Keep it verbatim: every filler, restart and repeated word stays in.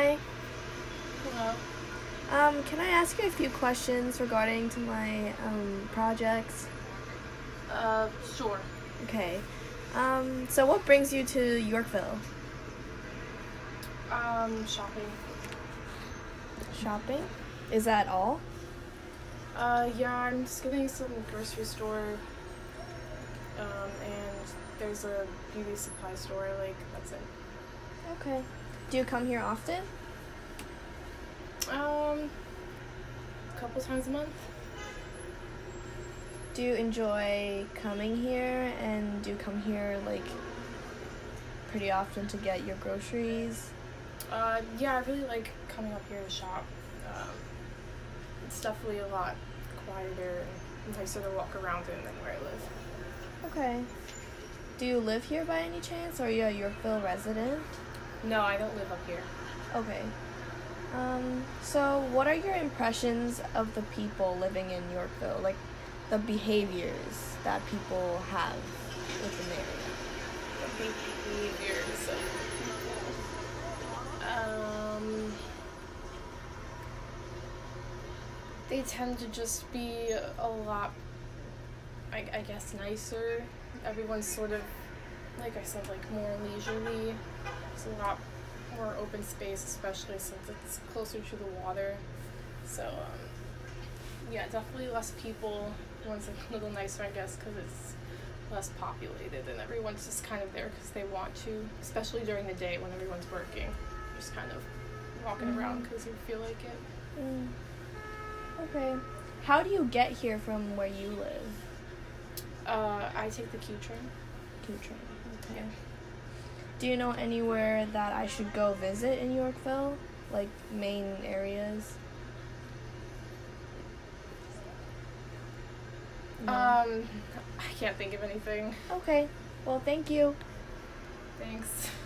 Hi. Hello. Um, can I ask you a few questions regarding to my um, projects? Uh, sure. Okay. Um, so what brings you to Yorkville? Um, shopping. Shopping? Is that all? Uh, yeah, I'm just getting some grocery store, um, and there's a beauty supply store, like, that's it. Okay. Do you come here often? Um, a couple times a month. Do you enjoy coming here, and do you come here, like, pretty often to get your groceries? Uh, yeah, I really like coming up here to shop. Um, it's definitely a lot quieter and nicer to walk around in than where I live. Okay. Do you live here by any chance, or are you a Yorkville resident? No, I don't live up here. Okay. Um, so what are your impressions of the people living in Yorkville? Like, the behaviors that people have within the area? The behaviors of people. Um, they tend to just be a lot, I, I guess, nicer. Everyone's sort of, like I said, like more leisurely. It's a lot more open space, especially since it's closer to the water. So, um, yeah, definitely less people. Everyone's a little nicer, I guess, because it's less populated and everyone's just kind of there because they want to, especially during the day when everyone's working. Just kind of walking Mm. around because you feel like it. Mm. Okay. How do you get here from where you live? Uh, I take the Q train. Q train. Okay. Yeah. Do you know anywhere that I should go visit in Yorkville? Like, main areas? No. Um, I can't think of anything. Okay. Well, thank you. Thanks.